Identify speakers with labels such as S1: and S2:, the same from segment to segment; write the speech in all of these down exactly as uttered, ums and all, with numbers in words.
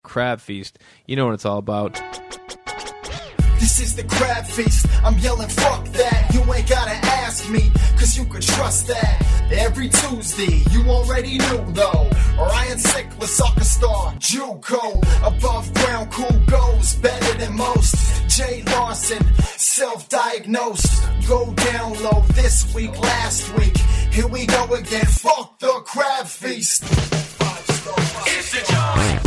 S1: Crab Feast. You know what it's all about.
S2: This is the Crab Feast. I'm yelling, fuck that. You ain't gotta ask me, cause you can trust that. Every Tuesday, you already knew though. Ryan Sickler, soccer star, JUCO. Above ground, cool goes, better than most. Jay Larson, self-diagnosed. Go down low this week, last week. Here we go again, fuck the Crab Feast. It's the job.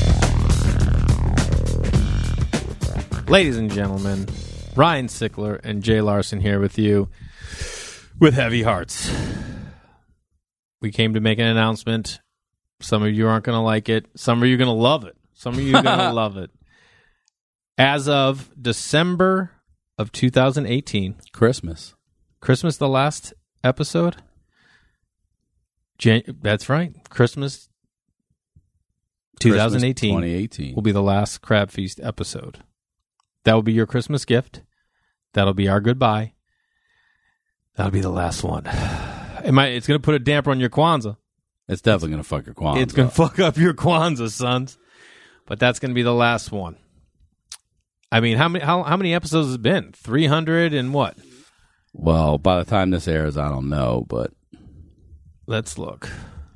S1: Ladies and gentlemen, Ryan Sickler and Jay Larson here with you with heavy hearts. We came to make an announcement. Some of you aren't going to like it. Some of you are going to love it. Some of you are going to love it. As of December of two thousand eighteen.
S3: Christmas.
S1: Christmas, the last episode? Jan- that's right. Christmas twenty eighteen,
S3: twenty eighteen
S1: will be the last Crab Feast episode. That will be your Christmas gift. That'll be our goodbye. That'll be the last one. It might, it's going to put a damper on your Kwanzaa.
S3: It's definitely going to fuck your Kwanzaa.
S1: It's going to fuck up your Kwanzaa, sons. But that's going to be the last one. I mean, how many how, how many episodes has it been? three hundred and what?
S3: Well, by the time this airs, I don't know, but...
S1: Let's look.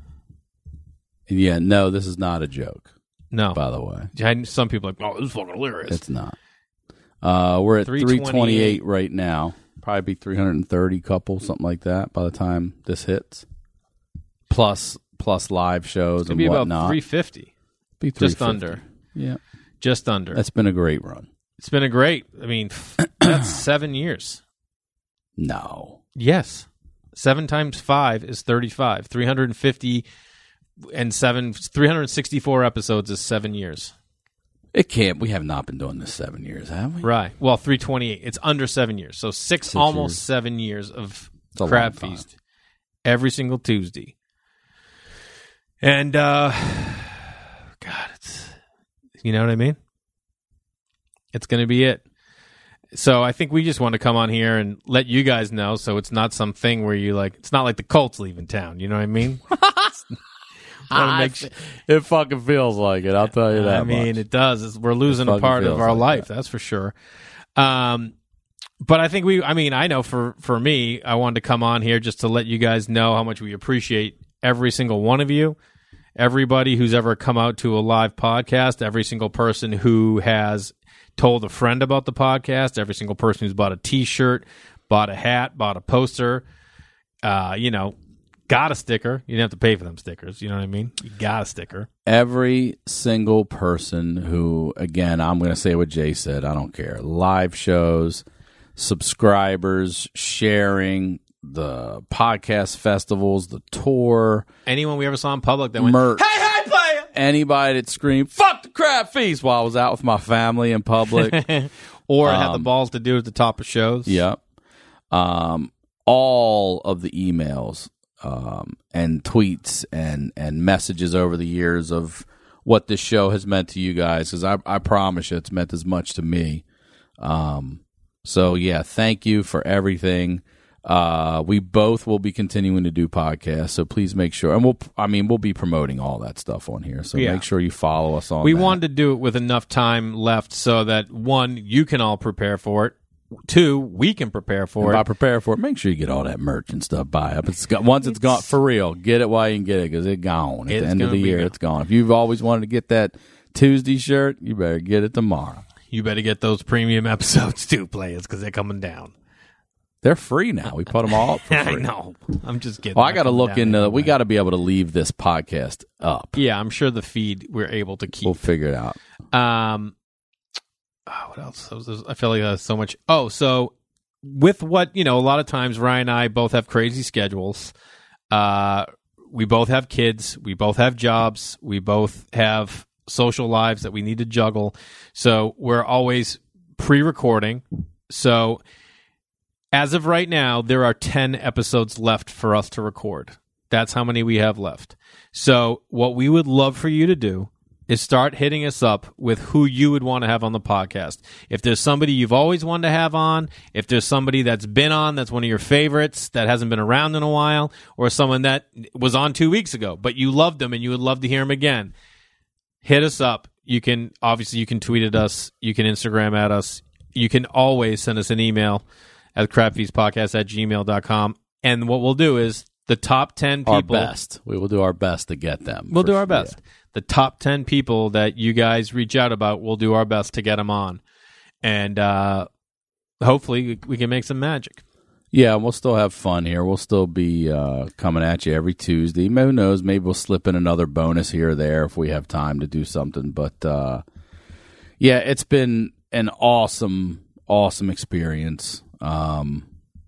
S3: Yeah, no, this is not a joke.
S1: No.
S3: By the way.
S1: Some people are like, oh, this is fucking hilarious.
S3: It's not. Uh, we're at three twenty-eight, three twenty-eight right now. Probably be three hundred thirty couple, something like that, by the time this hits. Plus, plus live shows
S1: it's
S3: and
S1: be
S3: whatnot.
S1: About three fifty.
S3: Be
S1: Just under.
S3: Yeah.
S1: Just under.
S3: That's been a great run.
S1: It's been a great, I mean, that's seven years.
S3: No.
S1: Yes. Seven times five is thirty-five. three hundred fifty and seven, three hundred sixty-four episodes is seven years.
S3: It can't. We have not been doing this seven years, have we?
S1: Right. Well, three twenty-eight. It's under seven years. So six,
S3: Six
S1: almost
S3: years.
S1: seven years of
S3: It's a
S1: Crab
S3: long time.
S1: Feast every single Tuesday. And, uh, God, it's, you know what I mean? It's going to be it. So I think we just want to come on here and let you guys know so it's not something where you like, it's not like the Colts leaving town. You know what I mean?
S3: I,
S1: sh-
S3: it fucking feels like it. I'll tell you that
S1: I mean,
S3: much.
S1: it does. It's, we're losing
S3: It
S1: a
S3: fucking
S1: part of
S3: feels
S1: our
S3: like
S1: life,
S3: that.
S1: that's for sure. Um, but I think we, I mean, I know for, for me, I wanted to come on here just to let you guys know how much we appreciate every single one of you, everybody who's ever come out to a live podcast, every single person who has told a friend about the podcast, every single person who's bought a T-shirt, bought a hat, bought a poster, uh, you know, got a sticker. You didn't have to pay for them stickers. You know what I mean? You got a sticker.
S3: Every single person who, again, I'm going to say what Jay said. I don't care. Live shows, subscribers, sharing, the podcast festivals, the tour.
S1: Anyone we ever saw in public that went,
S3: merch.
S1: hey, hey, player!
S3: Anybody that screamed, fuck the Crab Feast while I was out with my family in public.
S1: Or had the
S3: Um,
S1: balls to do at the top of shows.
S3: Yep. Um, all of the emails um, and tweets and, and messages over the years of what this show has meant to you guys, because I, I promise you it's meant as much to me. Um, so, yeah, thank you for everything. Uh, we both will be continuing to do podcasts, so please make sure. And we'll, I mean, we'll be promoting all that stuff on here, so
S1: Yeah.
S3: make sure you follow us on
S1: We
S3: that.
S1: wanted to do it with enough time left so that, one, you can all prepare for it. Two, we can prepare for
S3: If I
S1: it.
S3: prepare for it, make sure you get all that merch and stuff. Buy up. It's got, once it's gone for real. Get it while you can get it because it's gone at
S1: It's
S3: the end of
S1: gonna
S3: the
S1: be
S3: year.
S1: gone.
S3: It's gone. If you've always wanted to get that Tuesday shirt, you better get it tomorrow.
S1: You better get those premium episodes too, players, because they're coming down.
S3: They're free now. We put them all up for
S1: I
S3: free.
S1: know. I'm just kidding.
S3: Well, I
S1: They're
S3: got to
S1: coming
S3: look
S1: down
S3: into.
S1: anyway.
S3: We got to be able to leave this podcast up.
S1: Yeah, I'm sure the feed we're able to keep.
S3: We'll figure it out.
S1: Um, oh, what else? There's- there's- I feel like there's so much. Oh, so with what, you know, a lot of times Ryan and I both have crazy schedules. Uh, we both have kids. We both have jobs. We both have social lives that we need to juggle. So we're always pre-recording. So as of right now, there are ten episodes left for us to record. That's how many we have left. So what we would love for you to do is start hitting us up with who you would want to have on the podcast. If there's somebody you've always wanted to have on, if there's somebody that's been on that's one of your favorites that hasn't been around in a while, or someone that was on two weeks ago, but you loved them and you would love to hear them again, hit us up. You can obviously you can tweet at us. You can Instagram at us. You can always send us an email at crabfeastpodcast at gmail dot com. And what we'll do is the top ten people.
S3: Our best. We will do our best to get them.
S1: We'll do our
S3: sure.
S1: best. Yeah. The top ten people that you guys reach out about, we'll do our best to get them on. And uh, hopefully we can make some magic.
S3: Yeah, we'll still have fun here. We'll still be uh, coming at you every Tuesday. Who knows? Maybe we'll slip in another bonus here or there if we have time to do something. But, uh, yeah, it's been an awesome, awesome experience. Um,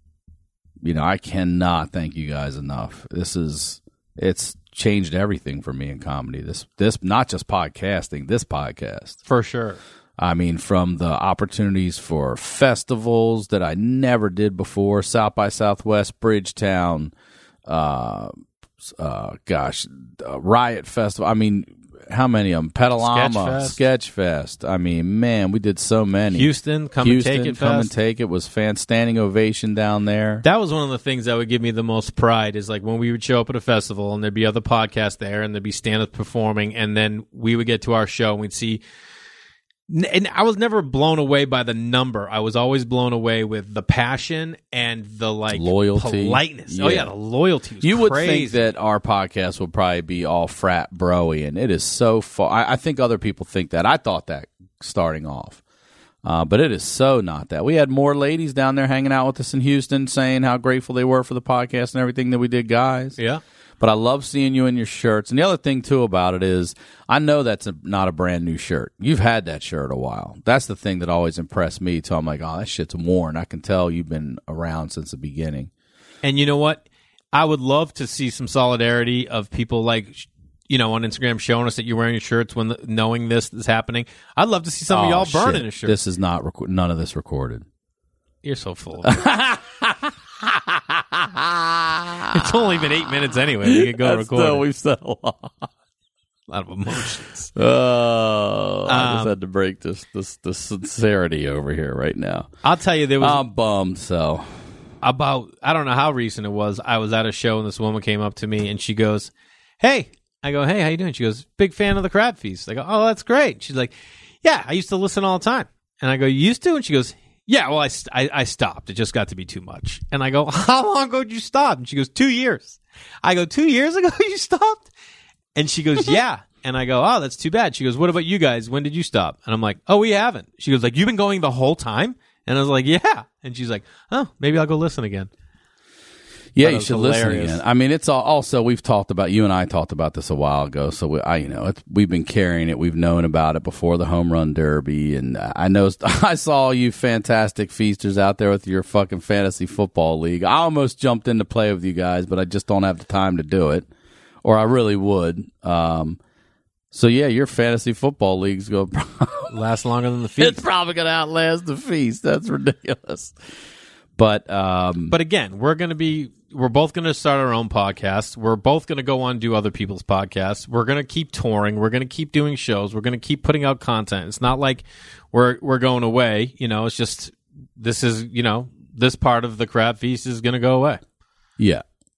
S3: you know, I cannot thank you guys enough. This is – it's changed everything for me in comedy. This, this not just podcasting, this podcast.
S1: For sure.
S3: I mean, from the opportunities for festivals that I never did before, South by Southwest, Bridgetown, uh, uh, gosh, uh, Riot Festival. I mean, how many of them? Petalama, Sketch Fest. I mean, man, we did so many.
S1: Houston, come
S3: Houston,
S1: and take it.
S3: Come
S1: Fest.
S3: and take it was fan standing ovation down there.
S1: That was one of the things that would give me the most pride is like when we would show up at a festival and there'd be other podcasts there and there'd be stand-ups performing, and then we would get to our show and we'd see. And I was never blown away by the number. I was always blown away with the passion and the like
S3: loyalty,
S1: politeness.
S3: Yeah.
S1: Oh yeah, the loyalty was
S3: you
S1: crazy.
S3: would think that our podcast would probably be all frat broy, and it is so far. I, I think other people think that. I thought that starting off, uh, but it is so not that. We had more ladies down there hanging out with us in Houston, saying how grateful they were for the podcast and everything that we did, guys.
S1: Yeah.
S3: But I love seeing you in your shirts. And the other thing, too, about it is I know that's a, not a brand new shirt. You've had that shirt a while. That's the thing that always impressed me, too. I'm like, oh, that shit's worn. I can tell you've been around since the beginning.
S1: And you know what? I would love to see some solidarity of people like, you know, on Instagram showing us that you're wearing your shirts when the, knowing this is happening. I'd love to see some
S3: oh,
S1: of y'all burning
S3: shit.
S1: a shirt.
S3: This is not, rec- none of this recorded.
S1: You're so full of it. It's only been eight minutes anyway. We could go
S3: That's
S1: record.
S3: Still,
S1: it.
S3: we've said a lot.
S1: A lot of emotions.
S3: Oh, I
S1: Um,
S3: just had to break this, this, this sincerity over here right now.
S1: I'll tell you, there was
S3: I'm bummed, so.
S1: about, I don't know how recent it was. I was at a show and this woman came up to me and she goes, hey. I go, hey, how you doing? She goes, big fan of the Crab Feast. I go, oh, that's great. She's like, yeah, I used to listen all the time. And I go, you used to? And she goes, yeah, well, I, I, I stopped. It just got to be too much. And I go, how long ago did you stop? And she goes, two years. I go, two years ago you stopped? And she goes, yeah. And I go, oh, that's too bad. She goes, what about you guys? When did you stop? And I'm like, oh, we haven't. She goes, like, you've been going the whole time? And I was like, yeah. And she's like, oh, maybe I'll go listen again.
S3: Yeah,
S1: That
S3: you
S1: was
S3: should
S1: hilarious.
S3: listen again. I mean, it's all, also, we've talked about, you and I talked about this a while ago, so we, I, you know, it's, we've been carrying it. We've known about it before the Home Run Derby, and I know, I saw you fantastic feasters out there with your fucking fantasy football league. I almost jumped in to play with you guys, but I just don't have the time to do it, or I really would. Um, so yeah, your fantasy football league's going to
S1: Last longer than the feast.
S3: It's probably going to outlast the feast. That's ridiculous. But, um,
S1: But again, we're going to be, we're both going to start our own podcast. We're both going to go on and do other people's podcasts. We're going to keep touring. We're going to keep doing shows. We're going to keep putting out content. It's not like we're we're going away. You know, it's just, this is, you know, this part of the Crab Feast is going to go away.
S3: Yeah.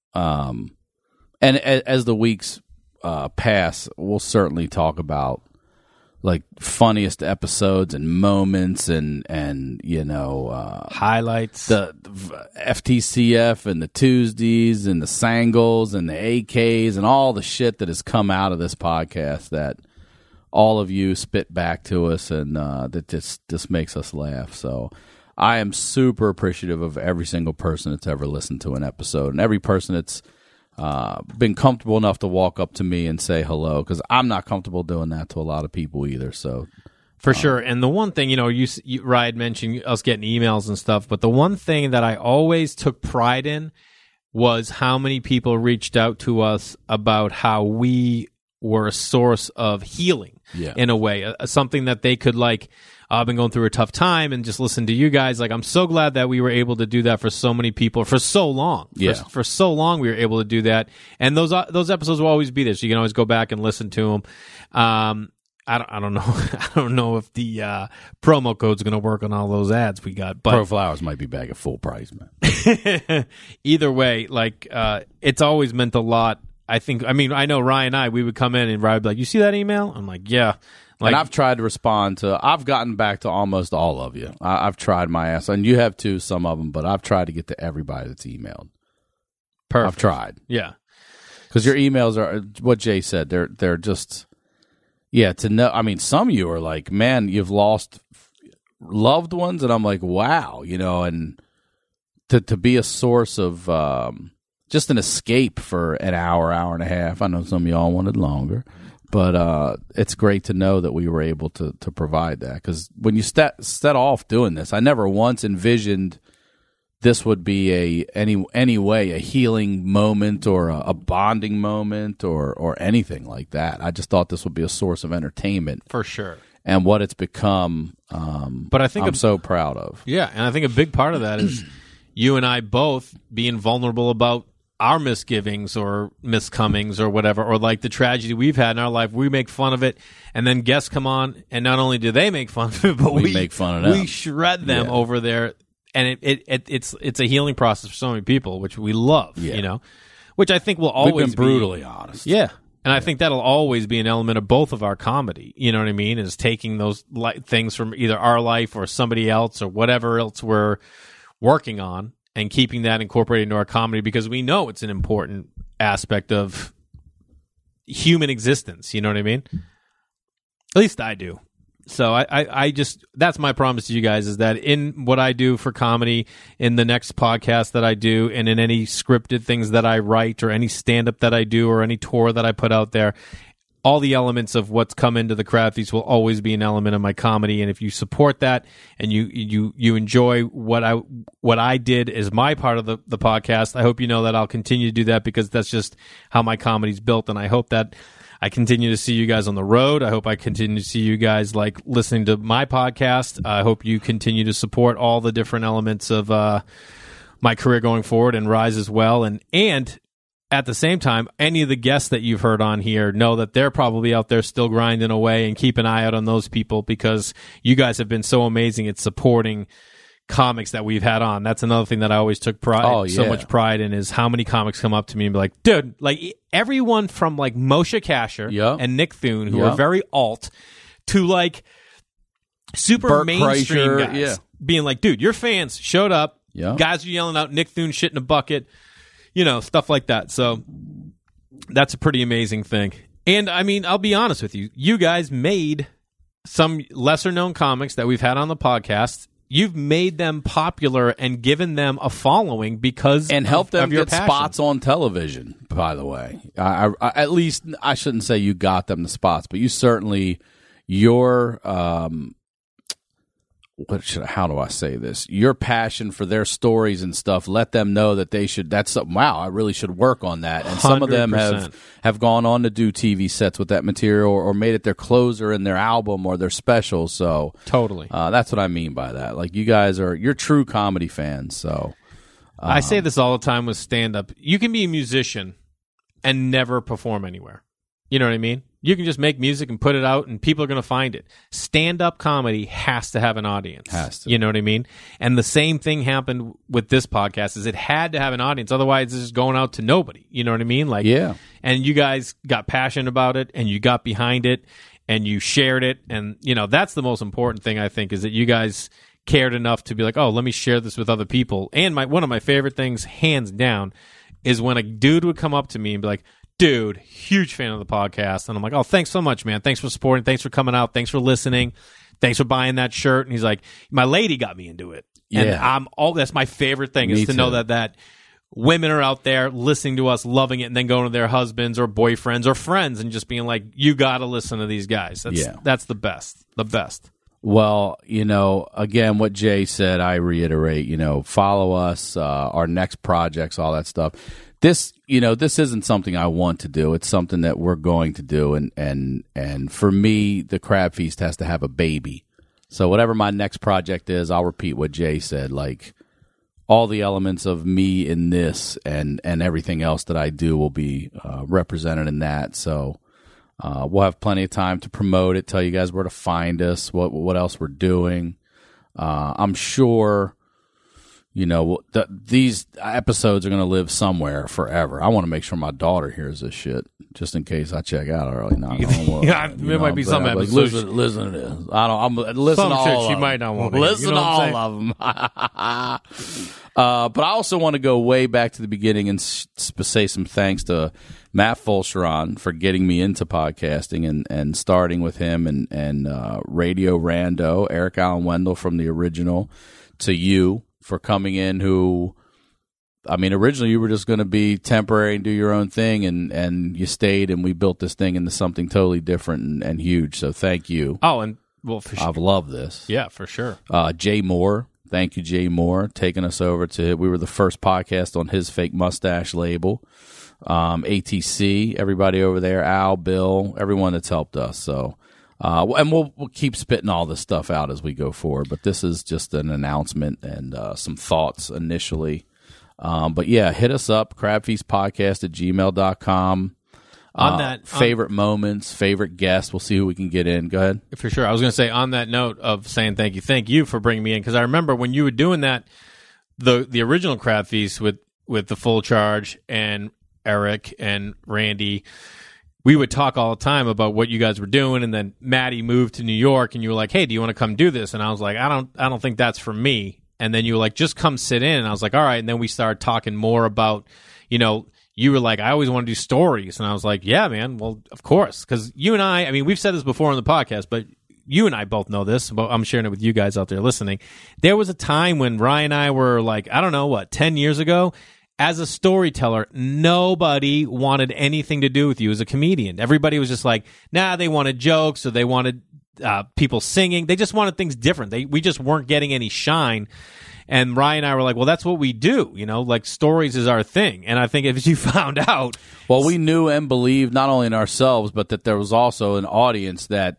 S3: Um, and a, as the weeks uh, pass, we'll certainly talk about like funniest episodes and moments and, and you know, uh,
S1: Highlights.
S3: the, the F T C F and the Tuesdays and the Sangles and the A Ks and all the shit that has come out of this podcast that all of you spit back to us and uh, that just, just makes us laugh. So I am super appreciative of every single person that's ever listened to an episode and every person that's uh, been comfortable enough to walk up to me and say hello, because I'm not comfortable doing that to a lot of people either. So
S1: For sure. And the one thing, you know, you, you Ryan mentioned us getting emails and stuff, but the one thing that I always took pride in was how many people reached out to us about how we were a source of healing
S3: Yeah.
S1: in a way, uh, something that they could like, uh, I've been going through a tough time and just listen to you guys. Like, I'm so glad that we were able to do that for so many people for so long.
S3: Yeah.
S1: For, for so long, we were able to do that. And those, uh, those episodes will always be there. So you can always go back and listen to them. Um, I don't, I don't know. I don't know if the uh, promo code's going to work on all those ads we got. But
S3: Pro Flowers might be back at full price, man.
S1: either way, like uh, it's always meant a lot. I think. I mean, I know Ryan and I. We would come in and Ryan would be like, "You see that email?" I'm like, "Yeah." I'm Like,
S3: and I've tried to respond to. I've gotten back to almost all of you. I, I've tried my ass, and you have too, some of them. But I've tried to get to everybody that's emailed.
S1: perfect.
S3: I've tried.
S1: Yeah.
S3: Because your emails are what Jay said. They're they're just yeah. To know, I mean, some of you are like, man, you've lost loved ones, and I'm like, wow, you know, and to to be a source of um, just an escape for an hour, hour and a half. I know some of y'all wanted longer, but uh, it's great to know that we were able to to provide that. Because when you set set off doing this, I never once envisioned this would be a any any way a healing moment or a, a bonding moment or or anything like that. I just thought this would be a source of entertainment
S1: For sure.
S3: and what it's become. Um,
S1: But I think
S3: I'm
S1: a-
S3: so proud of.
S1: Yeah, and I think a big part of that is you and I both being vulnerable about our misgivings or miscomings or whatever, or like the tragedy we've had in our life. We make fun of it, and then guests come on, and not only do they make fun of it, but
S3: We
S1: we,
S3: make fun of them.
S1: We shred them
S3: Yeah.
S1: over there, and it, it, it it's it's a healing process for so many people, which we love.
S3: Yeah.
S1: You know, which I think will always
S3: We've been brutally
S1: be,
S3: honest.
S1: Yeah. And I think that'll always be an element of both of our comedy. You know what I mean? Is taking those li- things from either our life or somebody else or whatever else we're working on and keeping that incorporated into our comedy, because we know it's an important aspect of human existence. You know what I mean? At least I do. So I, I, I just, that's my promise to you guys, is that in what I do for comedy, in the next podcast that I do, and in any scripted things that I write or any stand-up that I do or any tour that I put out there, all the elements of what's come into the Crab Feast will always be an element of my comedy. And if you support that and you you you enjoy what I what I did as my part of the, the podcast, I hope you know that I'll continue to do that, because that's just how my comedy's built. And I hope that I continue to see you guys on the road. I hope I continue to see you guys like listening to my podcast. I hope you continue to support all the different elements of uh, my career going forward and Rise as well. And and at the same time, any of the guests that you've heard on here, know that they're probably out there still grinding away, and keep an eye out on those people, because you guys have been so amazing at supporting comics that we've had on. That's another thing that I always took pride,
S3: Oh,
S1: so
S3: yeah.
S1: much pride in, is how many comics come up to me and be like, dude, like everyone from like Moshe Kasher
S3: Yeah.
S1: and Nick Thune, who
S3: Yeah.
S1: are very alt, to like super
S3: Burt
S1: mainstream
S3: Kreischer,
S1: guys,
S3: yeah.
S1: being like, dude, your fans showed up.
S3: Yeah.
S1: Guys are yelling out Nick Thune shit in a bucket, you know, stuff like that. So that's a pretty amazing thing. And I mean, I'll be honest with you, you guys made some lesser known comics that we've had on the podcast. You've made them popular and given them a following because
S3: and help
S1: of,
S3: them
S1: of your
S3: get
S1: passion.
S3: spots on television. By the way, I, I, at least I shouldn't say you got them the spots, but you certainly your um, what should how do I say this? Your passion for their stories and stuff. Let them know that they should. That's something. Wow, I really should work on that. And some of them
S1: one hundred percent.
S3: have have gone on to do T V sets with that material, or, or made it their closer in their album or their special. So
S1: Totally.
S3: uh, that's what I mean by that. Like, you guys are you're true comedy fans. So
S1: I say this all the time with stand-up. You can be a musician and never perform anywhere. You know what I mean? You can just make music and put it out, and people are going to find it. Stand-up comedy has to have an audience.
S3: Has to.
S1: You know what I mean? And the same thing happened with this podcast, is it had to have an audience. Otherwise, it's just going out to nobody. You know what I mean? Like,
S3: Yeah.
S1: And you guys got passionate about it, and you got behind it, and you shared it. And, you know, that's the most important thing, I think, is that you guys cared enough to be like, oh, let me share this with other people. And my one of my favorite things, hands down, is when a dude would come up to me and be like, dude, huge fan of the podcast. And I'm like, oh, thanks so much, man. Thanks for supporting. Thanks for coming out. Thanks for listening. Thanks for buying that shirt. And he's like, my lady got me into it. And
S3: Yeah.
S1: I'm all that's my favorite thing, is
S3: Me
S1: to know
S3: too.
S1: that that women are out there listening to us, loving it, and then going to their husbands or boyfriends or friends and just being like, you got to listen to these guys. That's
S3: Yeah.
S1: that's the best. The best.
S3: Well, you know, again, what Jay said, I reiterate, you know, follow us, uh, our next projects, all that stuff. This, you know, this isn't something I want to do. It's something that we're going to do. And, and, and for me, the Crab Feast has to have a baby. So whatever my next project is, I'll repeat what Jay said, like all the elements of me in this and, and everything else that I do will be uh, represented in that. So, Uh, we'll have plenty of time to promote it, tell you guys where to find us, what what else we're doing. Uh, I'm sure, You know, th- these episodes are going to live somewhere forever. I want to make sure my daughter hears this shit, just in case I check out early. No, I don't want,
S1: yeah, there might be some
S3: like,
S1: episodes.
S3: Listen, listen to this. I don't. I'm listen
S1: some
S3: to all
S1: shit
S3: of
S1: she
S3: them.
S1: might not want to
S3: listen
S1: hear, you know
S3: to all
S1: what
S3: of them. uh, but I also want to go way back to the beginning and s- say some thanks to Matt Fulcheron for getting me into podcasting and, and starting with him and and uh, Radio Rando, Eric Allen Wendell from the original, to you for coming in, who, I mean, originally you were just going to be temporary and do your own thing, and, and you stayed, and we built this thing into something totally different and, and huge. So thank you.
S1: Oh, and well, for sure.
S3: I've loved this.
S1: Yeah, for sure.
S3: Uh, Jay Moore, thank you, Jay Moore, taking us over to, we were the first podcast on his fake mustache label. Um, A T C, everybody over there, Al, Bill, everyone that's helped us. So, Uh, and we'll we'll keep spitting all this stuff out as we go forward, but this is just an announcement and uh, some thoughts initially. Um, but yeah, hit us up, crabfeastpodcast at gmail dot com.
S1: On
S3: Uh,
S1: that,
S3: favorite on, moments, favorite guests. We'll see who we can get in. Go ahead.
S1: For sure. I was going to say, on that note of saying thank you, thank you for bringing me in, because I remember when you were doing that, the the original Crab Feast with, with the Full Charge and Eric and Randy, we would talk all the time about what you guys were doing, and then Maddie moved to New York, and you were like, "Hey, do you want to come do this?" And I was like, "I don't, I don't think that's for me." And then you were like, "Just come sit in." And I was like, "All right." And then we started talking more about, you know, you were like, "I always want to do stories," and I was like, "Yeah, man. Well, of course," because you and I, I mean, we've said this before on the podcast, but you and I both know this, but I'm sharing it with you guys out there listening. There was a time when Ryan and I were like, I don't know what, ten years ago. As a storyteller, nobody wanted anything to do with you as a comedian. Everybody was just like, nah, they wanted jokes, or they wanted uh, people singing. They just wanted things different. They we just weren't getting any shine. And Ryan and I were like, well, that's what we do. You know, like stories is our thing. And I think if you found out.
S3: Well, we knew and believed not only in ourselves, but that there was also an audience that,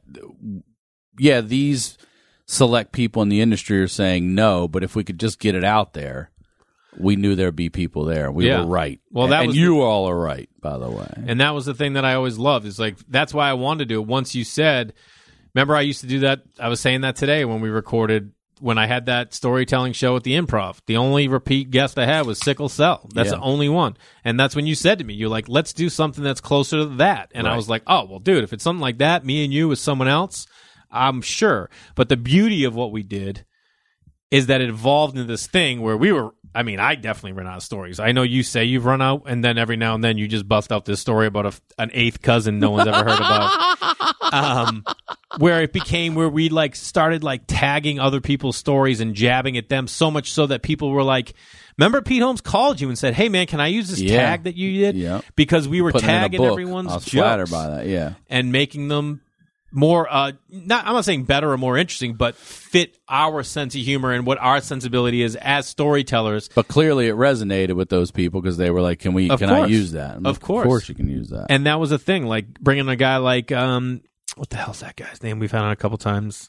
S3: yeah, these select people in the industry are saying no, but if we could just get it out there, we knew there'd be people there. We
S1: yeah.
S3: were right.
S1: Well, that
S3: and
S1: was
S3: you
S1: the,
S3: all are right, by the way.
S1: And that was the thing that I always loved. Is like, that's why I wanted to do it. Once you said, remember I used to do that. I was saying that today when we recorded, when I had that storytelling show at the Improv. The only repeat guest I had was Sickle Cell. That's
S3: yeah.
S1: the only one. And that's when you said to me, you're like, let's do something that's closer to that. And right. I was like, oh, well, dude, if it's something like that, me and you with someone else, I'm sure. But the beauty of what we did is that it evolved into this thing where we were, I mean, I definitely ran out of stories. I know you say you've run out, and then every now and then you just bust out this story about a, an eighth cousin no one's ever heard about. Um, where it became where we like started like tagging other people's stories and jabbing at them so much so that people were like, remember Pete Holmes called you and said, hey man, can I use this
S3: yeah.
S1: tag that you did?
S3: Yeah.
S1: Because we were
S3: Putting
S1: tagging
S3: in a book.
S1: everyone's
S3: I was
S1: jokes
S3: flattered by that, yeah.
S1: and making them more, uh, not, I'm not saying better or more interesting, but fit our sense of humor and what our sensibility is as storytellers.
S3: But clearly it resonated with those people because they were like, can we,
S1: of
S3: can
S1: course.
S3: I use that? And
S1: of course.
S3: Of course you can use that.
S1: And that was a thing, like bringing a guy like, um, what the hell's that guy's name? We've had on a couple times.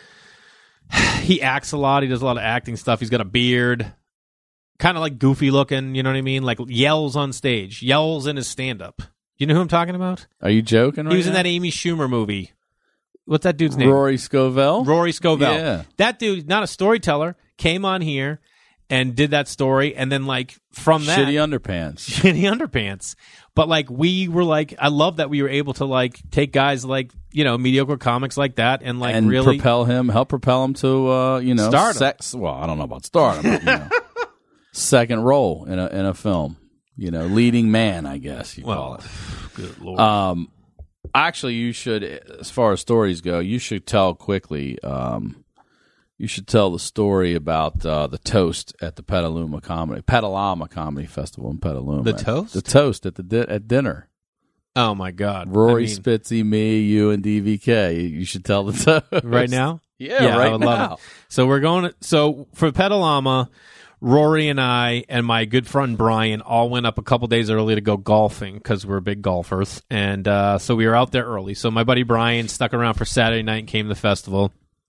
S1: He acts a lot. He does a lot of acting stuff. He's got a beard, kind of like goofy looking, you know what I mean? Like yells on stage, yells in his stand-up. You know who I'm talking about?
S3: Are you joking right
S1: He was
S3: now?
S1: in that Amy Schumer movie. What's that dude's name?
S3: Rory Scovel?
S1: Rory Scovel.
S3: Yeah.
S1: That dude, not a storyteller, came on here and did that story, and then like from that,
S3: Shitty underpants.
S1: shitty underpants. But like we were like, I love that we were able to like take guys like, you know, mediocre comics like that and like
S3: and
S1: really
S3: propel him, help propel him to, uh, you know,
S1: Stardom.
S3: sex. Well, I don't know about stardom, but, you know, second role in a in a film. You know, leading man, I guess you
S1: well,
S3: call it.
S1: Good Lord.
S3: Um, actually, you should, as far as stories go, you should tell quickly. Um, you should tell the story about uh, the toast at the Petaluma Comedy Petalama Comedy Festival in Petaluma.
S1: The toast?
S3: The toast at the di- at dinner.
S1: Oh my God,
S3: Rory
S1: I mean,
S3: Spitzy, me, you, and D V K. You should tell the toast
S1: right now.
S3: Yeah,
S1: yeah,
S3: right
S1: I would
S3: now.
S1: love it. So we're going. To, so for Petalama, Rory and I and my good friend Brian all went up a couple days early to go golfing because we're big golfers, and uh, so we were out there early. So my buddy Brian stuck around for Saturday night and came to the festival.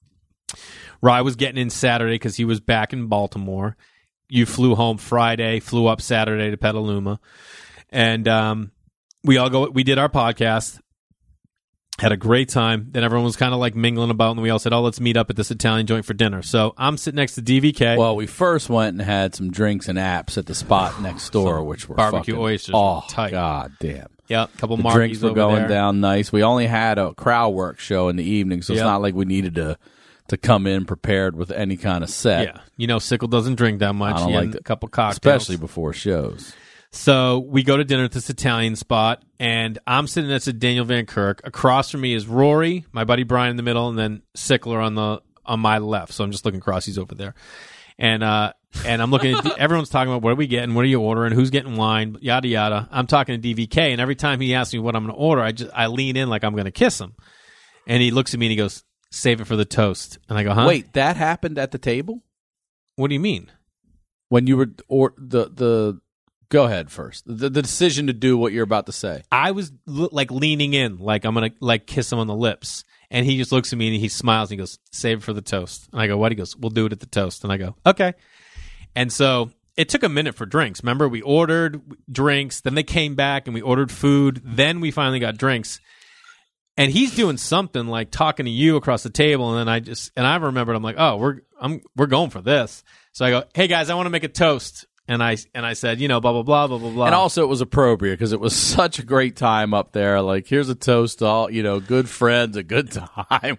S1: Rye was getting in Saturday because he was back in Baltimore. You flew home Friday, flew up Saturday to Petaluma, and um, we all go. We did our podcast, Had a great time. Then everyone was kind of like mingling about, and we all said, "Oh, let's meet up at this Italian joint for dinner." So I'm sitting next to D V K.
S3: Well, we first went and had some drinks and apps at the spot next door, which were
S1: barbecue
S3: fucking,
S1: oysters.
S3: Oh,
S1: tight.
S3: god damn!
S1: Yeah, a couple
S3: The
S1: margies
S3: drinks were
S1: over
S3: going
S1: there.
S3: down nice. We only had a crowd work show in the evening, so
S1: Yep.
S3: it's not like we needed to to come in prepared with any kind of set.
S1: Yeah, you know, Sickle doesn't drink that much.
S3: I don't
S1: He had
S3: like
S1: a
S3: that.
S1: couple cocktails,
S3: Especially before shows.
S1: So we go to dinner at this Italian spot, and I'm sitting next to Daniel Van Kirk. Across from me is Rory, my buddy Brian in the middle, and then Sickler on the on my left. So I'm just looking across. He's over there, and uh, and I'm looking at everyone's talking about what are we getting, what are you ordering, who's getting wine, yada yada. I'm talking to D V K, and every time he asks me what I'm going to order, I just I lean in like I'm going to kiss him, and he looks at me and he goes, "Save it for the toast," and I go, "Huh?
S3: Wait, that happened at the table
S1: what do you mean?"
S3: when you were or the the. Go ahead first. The, the decision to do what you're about to say.
S1: I was l- like leaning in, like I'm gonna like kiss him on the lips, and he just looks at me and he smiles and he goes, "Save it for the toast." And I go, "What?" He goes, "We'll do it at the toast." And I go, "Okay." And so it took a minute for drinks. Remember, we ordered drinks, then they came back and we ordered food, then we finally got drinks. And he's doing something like talking to you across the table, and then I just and I remembered, I'm like, "Oh, we're I'm we're going for this." So I go, "Hey guys, I want to make a toast." And I and I said, you know, blah blah blah blah blah blah.
S3: And also, it was appropriate because it was such a great time up there. Like, here's a toast to all, you know, good friends, a good time.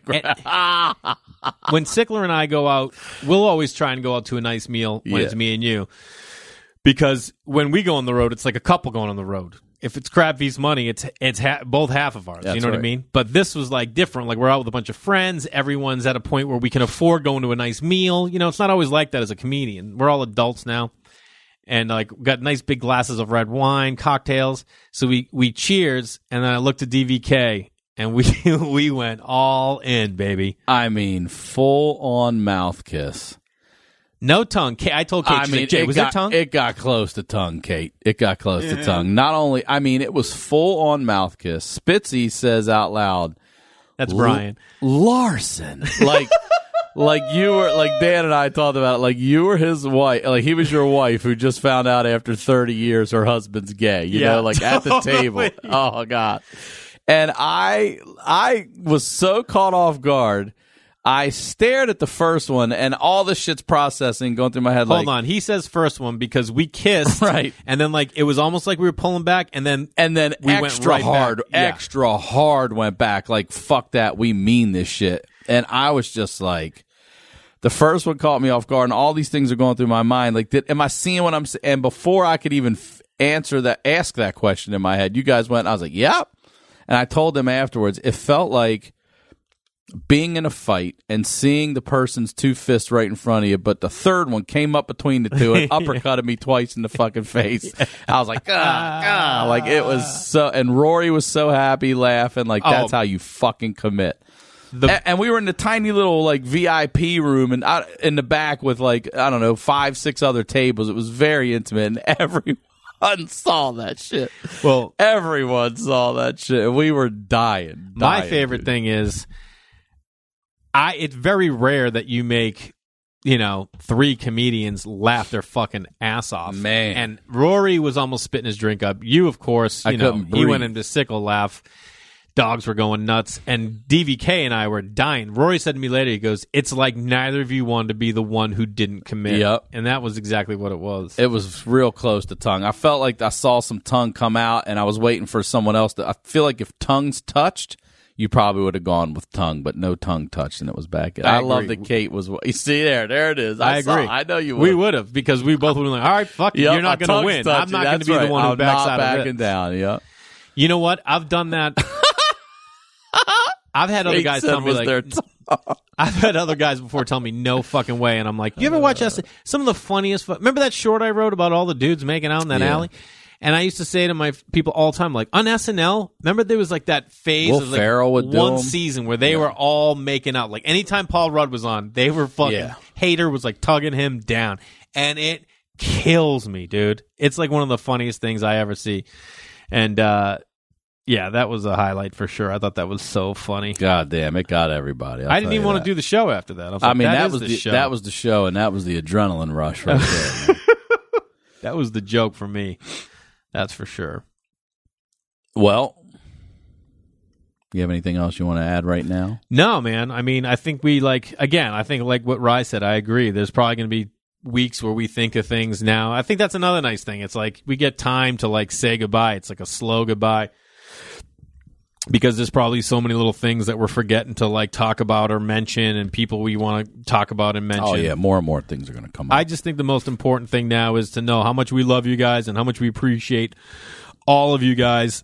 S1: When Sickler and I go out, we'll always try and go out to a nice meal when
S3: Yeah.
S1: it's me and you. Because when we go on the road, it's like a couple going on the road. If it's Crab Feast money, it's it's ha- both half of ours.
S3: That's
S1: you know what I
S3: right.
S1: mean? But this was like different. Like we're out with a bunch of friends. Everyone's at a point where we can afford going to a nice meal. You know, it's not always like that as a comedian. We're all adults now. And like got nice big glasses of red wine, cocktails. So we we cheers, and then I looked at D V K, and we we went all in, baby.
S3: I mean, full on mouth kiss.
S1: No tongue. Kate, I told Kate,
S3: I
S1: she's
S3: mean,
S1: like, Jay,
S3: it
S1: was
S3: got,
S1: there tongue?
S3: It got close to tongue, Kate. It got close to tongue. Not only, I mean, it was full on mouth kiss. Spitzy says out loud,
S1: That's Brian.
S3: Larson. Like, like you were, like Dan and I talked about it, like you were his wife, like he was your wife who just found out after thirty years her husband's gay, you
S1: Yeah,
S3: know, like at the table. Oh, God. And I, I was so caught off guard. I stared at the first one, and all this shit's processing, going through my head.
S1: Hold
S3: like,
S1: on. He says first one because we kissed.
S3: Right.
S1: And then, like, it was almost like we were pulling back, and then
S3: And then
S1: we went
S3: extra
S1: right back.
S3: hard,
S1: Yeah.
S3: extra hard went back. Like, fuck that. We mean this shit. And I was just like, the first one caught me off guard, and all these things are going through my mind. Like, did, am I seeing what I'm seeing? And before I could even f- answer that, ask that question in my head, you guys went, and I was like, yep. And I told them afterwards, it felt like being in a fight and seeing the person's two fists right in front of you, but the third one came up between the two and uppercutted me twice in the fucking face. I was like, ah, ah. Like, it was so, and Rory was so happy, laughing. Like, that's
S1: Oh.
S3: how you fucking commit.
S1: The-
S3: A- and we were in the tiny little, like, V I P room and out in the back with, like, I don't know, five, six other tables. It was very intimate, and everyone saw that shit.
S1: well,
S3: Everyone saw that shit. We were dying.
S1: my
S3: dying,
S1: favorite
S3: dude.
S1: thing is, I. It's very rare that you make, you know, three comedians laugh their fucking ass off.
S3: Man.
S1: And Rory was almost spitting his drink up. You, of course, you
S3: I
S1: know,
S3: couldn't
S1: he
S3: breathe.
S1: went into sickle laugh. Dogs were going nuts, and D V K and I were dying. Rory said to me later, he goes, "It's like neither of you wanted to be the one who didn't commit."
S3: Yep.
S1: And that was exactly what it was.
S3: It was real close to tongue. I felt like I saw some tongue come out, and I was waiting for someone else to. I feel like if tongues touched, you probably would have gone with tongue, but no tongue touched, and it was back.
S1: I
S3: I, love
S1: agree.
S3: that Kate was. You see there, there it is. I,
S1: I
S3: saw-
S1: agree.
S3: I know you.
S1: We
S3: would.
S1: would have, because we both would have been like, all right, fuck it.
S3: Yep,
S1: You're not
S3: my
S1: going to
S3: tongue's
S1: win. I'm
S3: touching.
S1: not going to
S3: That's
S1: be
S3: right.
S1: the one who
S3: I'm
S1: backs
S3: not
S1: out
S3: backing
S1: of it.
S3: down. Yeah.
S1: You know what? I've done that. I've had other
S3: Kate
S1: guys
S3: said
S1: tell me,
S3: was
S1: like,
S3: their tongue.
S1: I've had other guys before tell me no fucking way, and I'm like, you ever watch S- some of the funniest? Fu- Remember that short I wrote about all the dudes making out in that
S3: Yeah.
S1: alley? And I used to say to my f- people all the time, like, on S N L, remember there was like that phase
S3: Will
S1: of like
S3: Ferrell would do
S1: one
S3: 'em?
S1: season where they were all making out. Like anytime Paul Rudd was on, they were fucking.
S3: Yeah.
S1: Hater was like tugging him down, and it kills me, dude. It's like one of the funniest things I ever see, and uh, yeah, that was a highlight for sure. I thought that was so funny.
S3: God damn, it got everybody. I'll
S1: I didn't
S3: tell
S1: even
S3: you
S1: want
S3: that.
S1: to do the show after that. I, was
S3: I
S1: like,
S3: mean, that,
S1: is
S3: was
S1: the,
S3: the
S1: show.
S3: that was the show, and that was the adrenaline rush right there. man.
S1: That was the joke for me. That's for sure.
S3: Well, You have anything else you want to add right now?
S1: No, man. I mean, I think we like, again, I think like what Rye said, I agree. There's probably going to be weeks where we think of things now. I think that's another nice thing. It's like we get time to like say goodbye. It's like a slow goodbye because there's probably so many little things that we're forgetting to like talk about or mention and people we want to talk about and mention.
S3: Oh, yeah. More and more things are going to come up.
S1: I just think the most important thing now is to know how much we love you guys and how much we appreciate all of you guys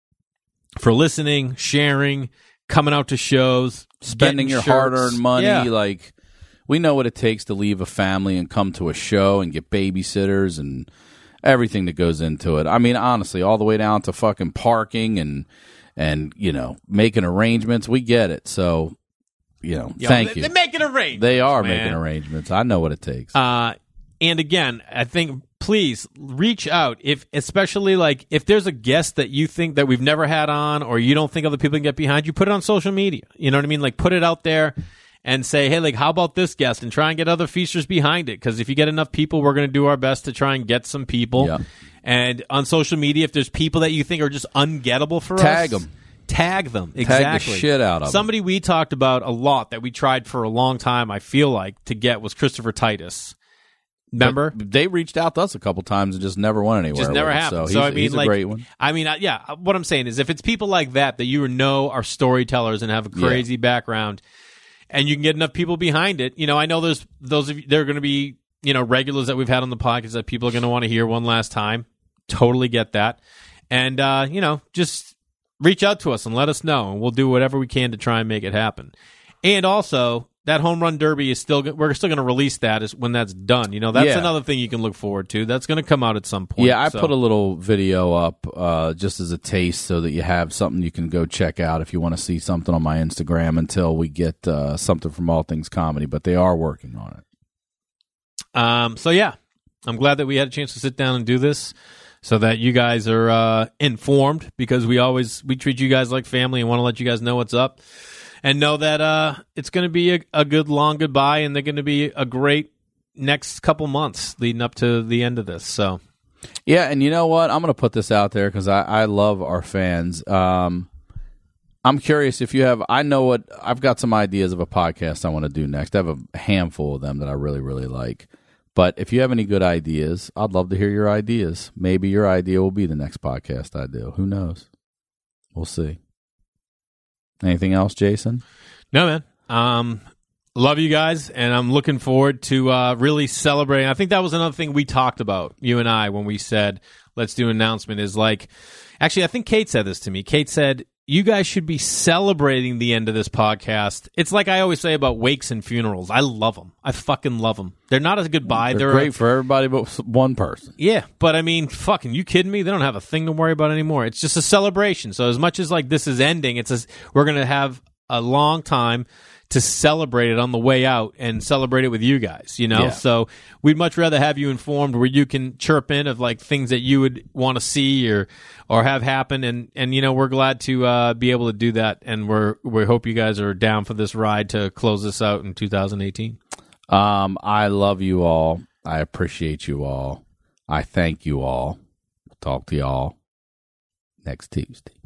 S1: for listening, sharing, coming out to shows,
S3: spending your
S1: shirts.
S3: hard-earned money.
S1: Yeah.
S3: Like, we know what it takes to leave a family and come to a show and get babysitters and everything that goes into it. I mean, honestly, all the way down to fucking parking and, and you know, making arrangements. We get it. So, you know,
S1: Yo,
S3: thank
S1: they,
S3: you.
S1: They're making arrangements.
S3: They are
S1: man.
S3: making arrangements. I know what it takes.
S1: Uh, and again, I think please reach out if, especially like if there's a guest that you think that we've never had on, or you don't think other people can get behind you, put it on social media. You know what I mean? Like put it out there and say, hey, like how about this guest, and try and get other features behind it. Because if you get enough people, we're going to do our best to try and get some people.
S3: Yeah.
S1: And on social media, if there's people that you think are just ungettable for
S3: Tag
S1: us,
S3: them.
S1: Tag them.
S3: Tag
S1: Exactly.
S3: the shit out of them.
S1: Somebody we talked about a lot that we tried for a long time, I feel like, to get was Christopher Titus. Remember?
S3: But they reached out to us a couple times and just never went anywhere.
S1: Just never
S3: with it.
S1: happened.
S3: So,
S1: So,
S3: he's,
S1: I mean,
S3: he's
S1: like,
S3: a great one.
S1: I mean, uh, yeah. What I'm saying is, if it's people like that that you know are storytellers and have a crazy
S3: Yeah.
S1: background, and you can get enough people behind it, you know, I know there's those of you, there are going to be, you know, regulars that we've had on the podcast that people are going to want to hear one last time. Totally get that, and uh, you know, just reach out to us and let us know, and we'll do whatever we can to try and make it happen. And also, that home run derby is still we're still going to release that is when that's done. You know, that's
S3: Yeah.
S1: another thing you can look forward to. That's going to come out at some point.
S3: Yeah, I
S1: so.
S3: put a little video up uh, just as a taste so that you have something you can go check out if you want to see something on my Instagram until we get uh, something from All Things Comedy, but they are working on it.
S1: Um, so, yeah, I'm glad that we had a chance to sit down and do this so that you guys are uh, informed, because we always we treat you guys like family and want to let you guys know what's up. And know that uh, it's going to be a, a good long goodbye, and they're going to be a great next couple months leading up to the end of this. So,
S3: Yeah, and you know what? I'm going to put this out there because I, I love our fans. Um, I'm curious if you have, I know what, I've got some ideas of a podcast I want to do next. I have a handful of them that I really, really like. But if you have any good ideas, I'd love to hear your ideas. Maybe your idea will be the next podcast I do. Who knows? We'll see. Anything else, Jason?
S1: no, man. Um, love you guys, and I'm looking forward to uh, really celebrating. I think that was another thing we talked about, you and I, when we said, let's do an announcement, is like, actually, I think Kate said this to me. Kate said, you guys should be celebrating the end of this podcast. It's like I always say about wakes and funerals. I love them. I fucking love them. They're not a goodbye.
S3: They're,
S1: They're
S3: great
S1: a,
S3: for everybody but one person.
S1: Yeah, but I mean, fucking, you kidding me? They don't have a thing to worry about anymore. It's just a celebration. So as much as like this is ending, it's a, we're going to have a long time to celebrate it on the way out and celebrate it with you guys, you know?
S3: Yeah.
S1: So we'd much rather have you informed where you can chirp in of like things that you would want to see or or have happen, and and you know, we're glad to uh, be able to do that, and we're we hope you guys are down for this ride to close this out in two thousand eighteen.
S3: Um, I love you all. I appreciate you all. I thank you all. Talk to y'all next Tuesday.